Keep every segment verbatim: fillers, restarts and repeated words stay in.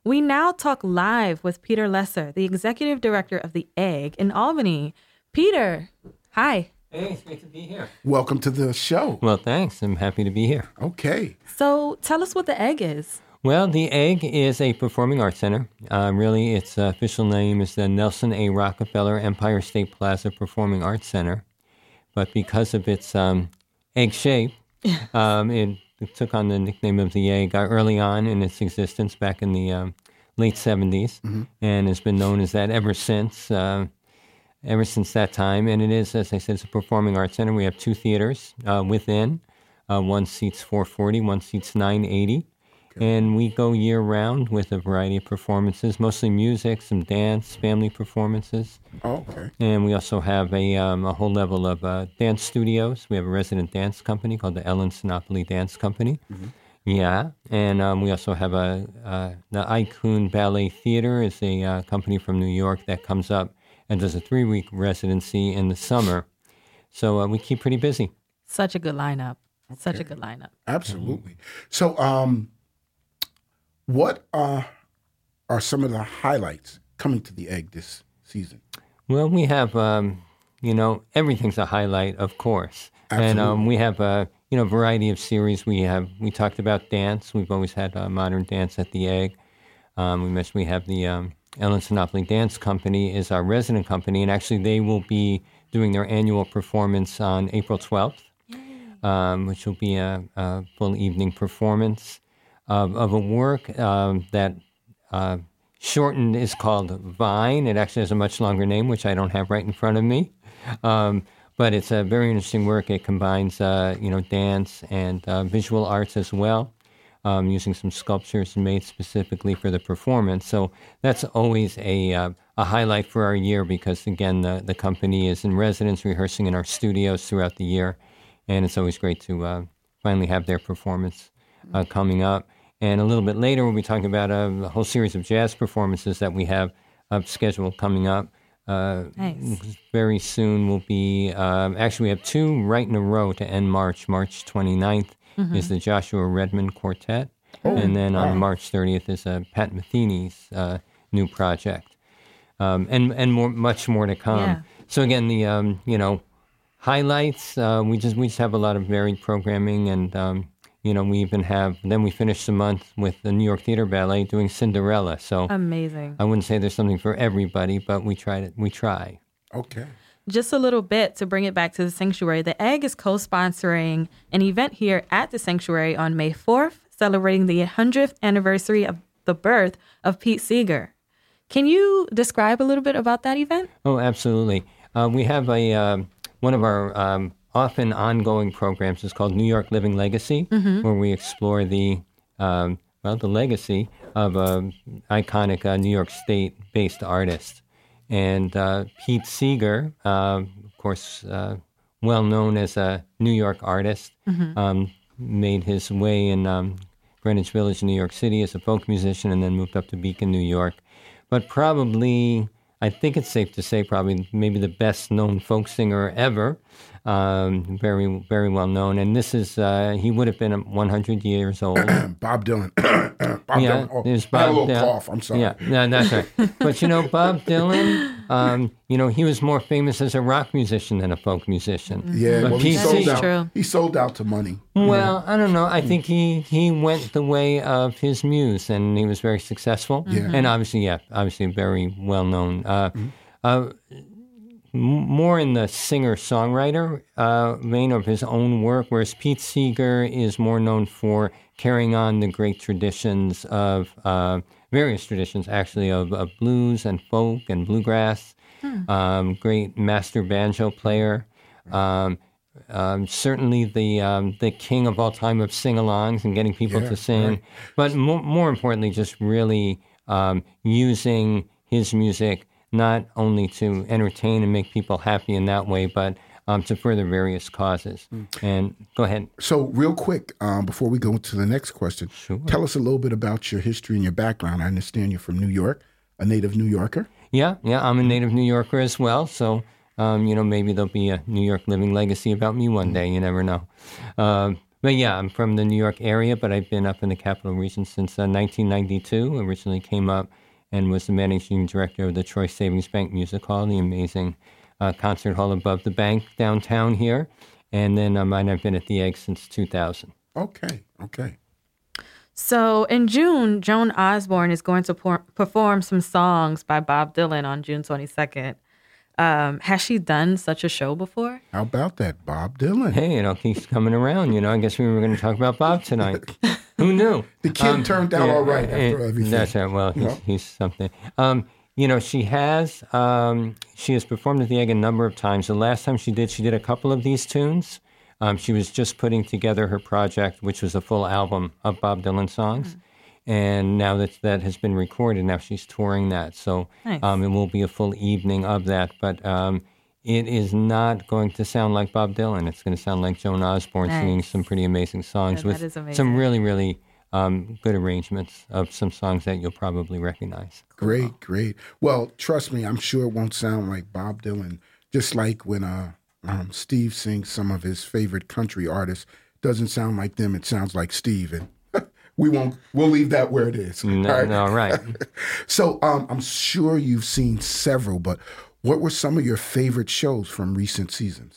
We now talk live with Peter Lesser, the executive director of The Egg in Albany. Peter, hi. Hey, it's great to be here. Welcome to the show. Well, thanks. I'm happy to be here. Okay. So tell us what The Egg is. Well, The Egg is a performing arts center. Uh, really, its uh, official name is the Nelson A. Rockefeller Empire State Plaza Performing Arts Center. But because of its um, egg shape, um, it, it took on the nickname of The Egg uh, early on in its existence back in the um, late seventies, mm-hmm. and has been known as that ever since. Uh, ever since that time. And it is, as I said, it's a performing arts center. We have two theaters uh, within. Uh, one seats four forty, one seats nine eighty. Okay. And we go year-round with a variety of performances, mostly music, some dance, family performances. Oh, okay. And we also have a, um, a whole level of uh, dance studios. We have a resident dance company called the Ellen Sinopoli Dance Company. Mm-hmm. Yeah, and um, we also have a uh, the Icon Ballet Theater is a uh, company from New York that comes up and does a three-week residency in the summer. So uh, we keep pretty busy. Such a good lineup. Okay. Such a good lineup. Absolutely. So um, what uh, are some of the highlights coming to The Egg this season? Well, we have, um, you know, everything's a highlight, of course. Absolutely. And um, we have a, you know, variety of series. We have, we talked about dance. We've always had uh, modern dance at The Egg. Um, we mentioned we have the... Um, Ellen Sinopoli Dance Company is our resident company, and actually they will be doing their annual performance on April twelfth, um, which will be a, a full evening performance of, of a work um, that uh, shortened is called Vine. It actually has a much longer name, which I don't have right in front of me, um, but it's a very interesting work. It combines, uh, you know, dance and uh, visual arts as well. Um, using some sculptures made specifically for the performance. So that's always a uh, a highlight for our year because, again, the, the company is in residence rehearsing in our studios throughout the year, and it's always great to uh, finally have their performance uh, coming up. And a little bit later, we'll be talking about a, a whole series of jazz performances that we have uh, scheduled coming up. Uh, nice. Very soon will be, um, actually we have two right in a row to end March. March twenty-ninth mm-hmm. is the Joshua Redman Quartet. Oh, and then wow. on March thirtieth is uh, Pat Metheny's uh, new project. Um, and and more, much more to come. Yeah. So again, the, um, you know, highlights, uh, we just we just have a lot of varied programming and, um, you know, we even have, then we finish the month with the New York Theater Ballet doing Cinderella. So amazing. I wouldn't say there's something for everybody, but we try to, we try. Okay. Just a little bit to bring it back to the Sanctuary. The Egg is co-sponsoring an event here at the Sanctuary on May fourth, celebrating the hundredth anniversary of the birth of Pete Seeger. Can you describe a little bit about that event? Oh, absolutely. Uh, we have a uh, one of our um, often ongoing programs is called New York Living Legacy, mm-hmm. where we explore the um, well the legacy of an iconic uh, New York State-based artist. And uh, Pete Seeger, uh, of course, uh, well known as a New York artist, mm-hmm. um, made his way in um, Greenwich Village, New York City as a folk musician and then moved up to Beacon, New York. But probably, I think it's safe to say, probably maybe the best-known folk singer ever, um, very, very well known. And this is, uh, he would have been one hundred years old. Bob Dylan. Bob yeah, Dylan. Oh, there's I had a Bob little Dylan. cough. I'm sorry. Yeah, no, that's right. But you know, Bob Dylan, um, you know, he was more famous as a rock musician than a folk musician. Yeah, but well, he Pete sold Seeger, out. True. He sold out to money. Well, I don't know. I think he, he went the way of his muse, and he was very successful. Yeah. And obviously, yeah, obviously very well known. Uh, mm-hmm. uh, more in the singer-songwriter uh, vein of his own work, whereas Pete Seeger is more known for carrying on the great traditions of, uh, various traditions actually, of, of blues and folk and bluegrass, hmm. um, great master banjo player, um, um, certainly the um, the king of all time of sing-alongs and getting people yeah, to sing, right. but more, more importantly, just really um, using his music not only to entertain and make people happy in that way, but um, to further various causes. Mm. And go ahead. So real quick, um, before we go to the next question, sure. Tell us a little bit about your history and your background. I understand you're from New York, a native New Yorker. Yeah, yeah, I'm a native New Yorker as well. So, um, you know, maybe there'll be a New York Living Legacy about me one day. You never know. Uh, but yeah, I'm from the New York area, but I've been up in the Capital Region since uh, nineteen ninety-two. Originally came up and was the managing director of the Troy Savings Bank Music Hall, the amazing uh, concert hall above the bank downtown here. And then um, I've been at the Egg since two thousand. Okay, okay. So in June, Joan Osborne is going to por- perform some songs by Bob Dylan on June twenty-second. Um, has she done such a show before? How about that, Bob Dylan? Hey, it all keeps coming around. You know, I guess we were going to talk about Bob tonight. Who knew? The kid um, turned out yeah, all right after everything. That's right. Well, he's, yep. he's something. Um, you know, she has um, she has performed at the Egg a number of times. The last time she did, she did a couple of these tunes. Um, she was just putting together her project, which was a full album of Bob Dylan songs. Mm-hmm. And now that that has been recorded, now she's touring that. So nice. um, it will be a full evening of that. But um, it is not going to sound like Bob Dylan. It's going to sound like Joan Osborne nice. singing some pretty amazing songs yeah, with some really, really um, good arrangements of some songs that you'll probably recognize. Great, great. Well, trust me, I'm sure it won't sound like Bob Dylan. Just like when uh, um, Steve sings some of his favorite country artists, doesn't sound like them. It sounds like Steve. And We won't. We'll leave that where it is. No, all right. No, right. So um, I'm sure you've seen several, but what were some of your favorite shows from recent seasons?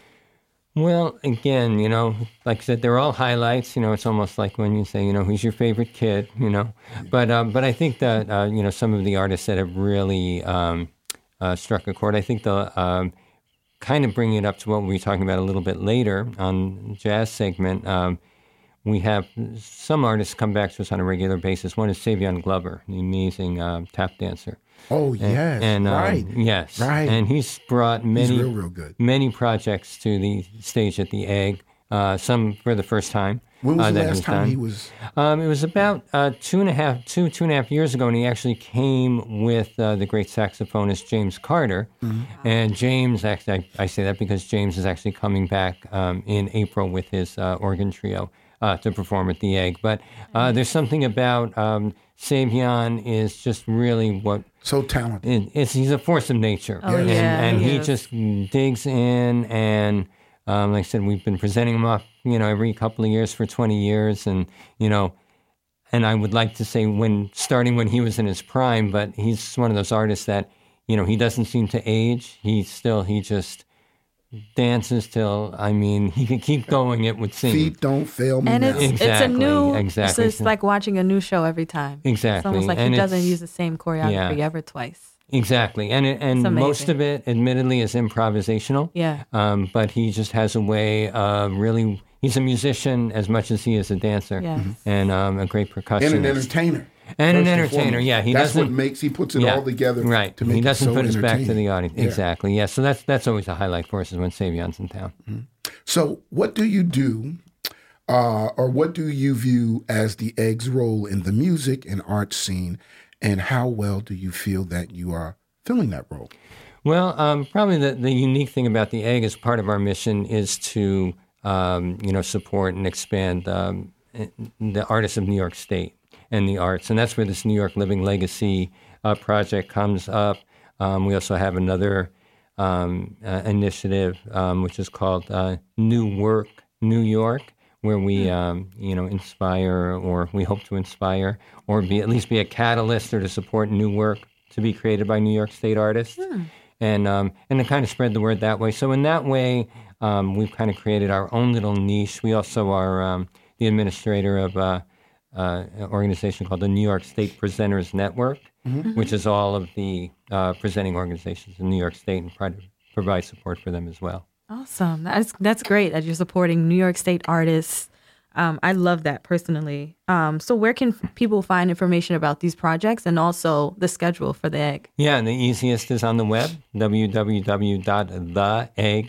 Well, again, you know, like I said, they're all highlights. You know, it's almost like when you say, you know, who's your favorite kid? You know, yeah. but um, but I think that uh, you know, some of the artists that have really um, uh, struck a chord. I think the um, kind of bringing it up to what we were talking about a little bit later on the jazz segment. Um, We have some artists come back to us on a regular basis. One is Savion Glover, the amazing uh, tap dancer. Oh, yes, and, and, right. Um, yes, right. And he's brought many, he's real, real good. many projects to the stage at the Egg, uh, some for the first time. When was uh, the last time done. he was? Um, it was about uh, two and a half, two, two and a half years ago, and he actually came with uh, the great saxophonist James Carter. Mm-hmm. And James, actually, I, I say that because James is actually coming back um, in April with his uh, organ trio. Uh, to perform at the Egg. But uh, there's something about um, Savion is just really what... So talented. It, it's, he's a force of nature. Oh, and yeah, and he, he is. just digs in, and um, like I said, we've been presenting him up, you know, every couple of years for twenty years, and, you know, and I would like to say when, starting when he was in his prime, but he's one of those artists that, you know, he doesn't seem to age. He still, he just... dances till, I mean, he can keep going, it would seem. Feet don't fail me and now. it's, exactly, it's a new, exactly. It's like watching a new show every time. Exactly. It's almost like and he doesn't use the same choreography yeah. ever twice. Exactly. And it, and most of it, admittedly, is improvisational. Yeah. Um, but he just has a way of really, he's a musician as much as he is a dancer. Yes. Mm-hmm. And um, a great percussionist. And an entertainer. And an entertainer, yeah. He that's doesn't, what makes, he puts it yeah, all together right. to make He doesn't it so put us back to the audience. Yeah. Exactly, yeah. So that's that's always a highlight for us is when Savion's in town. Mm-hmm. So what do you do, uh, or what do you view as the Egg's role in the music and art scene, and how well do you feel that you are filling that role? Well, um, probably the, the unique thing about the Egg as part of our mission is to, um, you know, support and expand um, the artists of New York State and the arts. And that's where this New York Living Legacy uh, project comes up. Um, we also have another um, uh, initiative, um, which is called uh, New Work New York, where we, um, you know, inspire, or we hope to inspire, or be at least be a catalyst or to support new work to be created by New York State artists. Hmm. And um, and to kind of spread the word that way. So in that way, um, we've kind of created our own little niche. We also are um, the administrator of uh, uh, an organization called the New York State Presenters Network, mm-hmm. which is all of the uh, presenting organizations in New York State, and try to provide support for them as well. Awesome. That's that's great that you're supporting New York State artists. Um, I love that personally. Um, so where can people find information about these projects and also the schedule for the Egg? Yeah, and the easiest is on the web, w w w dot the egg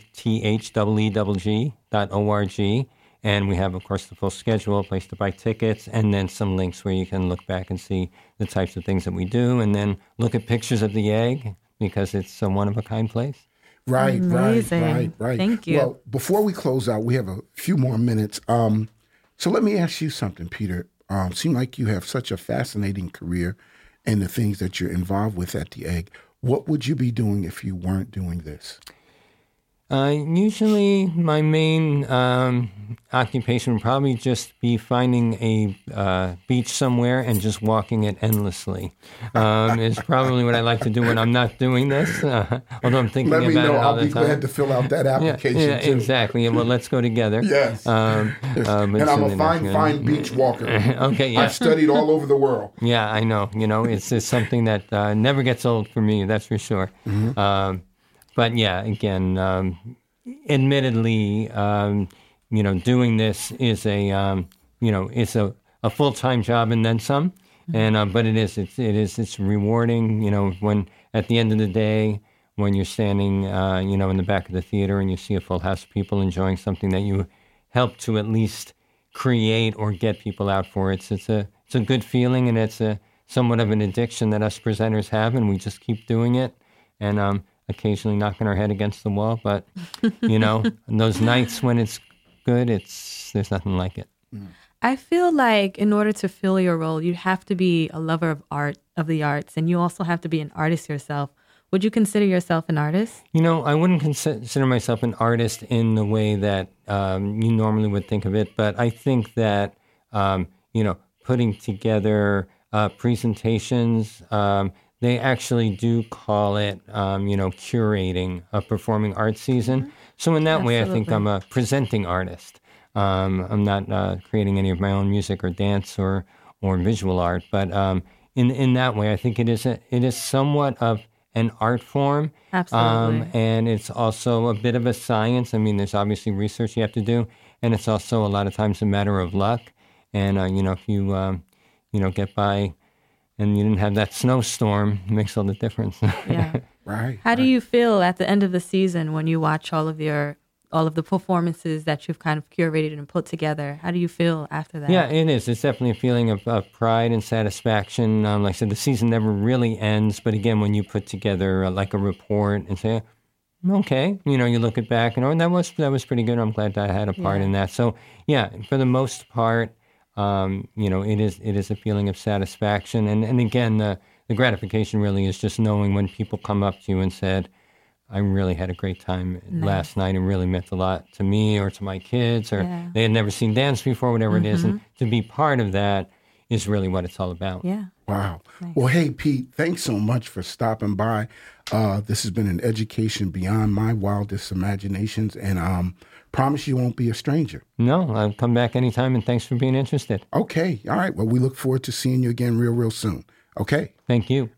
dot org. And we have, of course, the full schedule, a place to buy tickets, and then some links where you can look back and see the types of things that we do, and then look at pictures of the Egg, because it's a one-of-a-kind place. Right, Amazing. right, right, right. Thank you. Well, before we close out, we have a few more minutes. Um, so let me ask you something, Peter. Um, seem like you have such a fascinating career and the things that you're involved with at the Egg. What would you be doing if you weren't doing this? Uh, usually, my main um, occupation would probably just be finding a uh, beach somewhere and just walking it endlessly. Um, is probably what I like to do when I'm not doing this. Uh, although I'm thinking Let about me know. it all I'll the be time. glad to fill out that Yeah, application yeah, too. exactly. Yeah, well, let's go together. Yes. Um, uh, but And I'm a certainly fine, not fine gonna- beach walker. Okay, yeah. I've studied all over the world. Yeah, I know. You know, it's, it's something that uh, never gets old for me, that's for sure. Mm-hmm. Um, but yeah, again, um, admittedly, um, you know, doing this is a, um, you know, it's a, a full-time job and then some. And uh, but it is, it's, it is, it's rewarding. You know, when at the end of the day, when you're standing, uh, you know, in the back of the theater and you see a full house of people enjoying something that you helped to at least create or get people out for, it's it's a it's a good feeling, and it's a somewhat of an addiction that us presenters have, and we just keep doing it, and um, occasionally knocking our head against the wall. But you know, those nights when it's good, it's there's nothing like it. I feel like in order to fill your role, you have to be a lover of art, of the arts, and you also have to be an artist yourself. Would you consider yourself an artist? You know, I wouldn't consider myself an artist in the way that um, you normally would think of it, but I think that, um, you know, putting together uh, presentations, um, they actually do call it, um, you know, curating a performing arts season. Mm-hmm. So in that way, I think I'm a presenting artist. Um, I'm not uh, creating any of my own music or dance or, or visual art, but um, in in that way, I think it is a, it is somewhat of an art form. Absolutely. Um, and it's also a bit of a science. I mean, there's obviously research you have to do, and it's also a lot of times a matter of luck. And, uh, you know, if you, um, you know, get by and you didn't have that snowstorm, it makes all the difference. Yeah. Right. How do right. you feel at the end of the season when you watch all of your all of the performances that you've kind of curated and put together? How do you feel after that? Yeah, it is. It's definitely a feeling of, of pride and satisfaction. Um, like I said, the season never really ends. But again, when you put together uh, like a report and say, okay, you know, you look it back and, oh, that was that was pretty good. I'm glad that I had a part Yeah. in that. So, yeah, for the most part, um, you know, it is it is a feeling of satisfaction. And, and again, the, the gratification really is just knowing when people come up to you and said, I really had a great time Nice. last night and really meant a lot to me or to my kids, or Yeah. they had never seen dance before, whatever it is. And to be part of that is really what it's all about. Yeah. Wow. Nice. Well, hey, Pete, thanks so much for stopping by. Uh, this has been an education beyond my wildest imaginations, and um, promise you won't be a stranger. No, I'll come back anytime, and thanks for being interested. Okay. All right. Well, we look forward to seeing you again real, real soon. Okay. Thank you.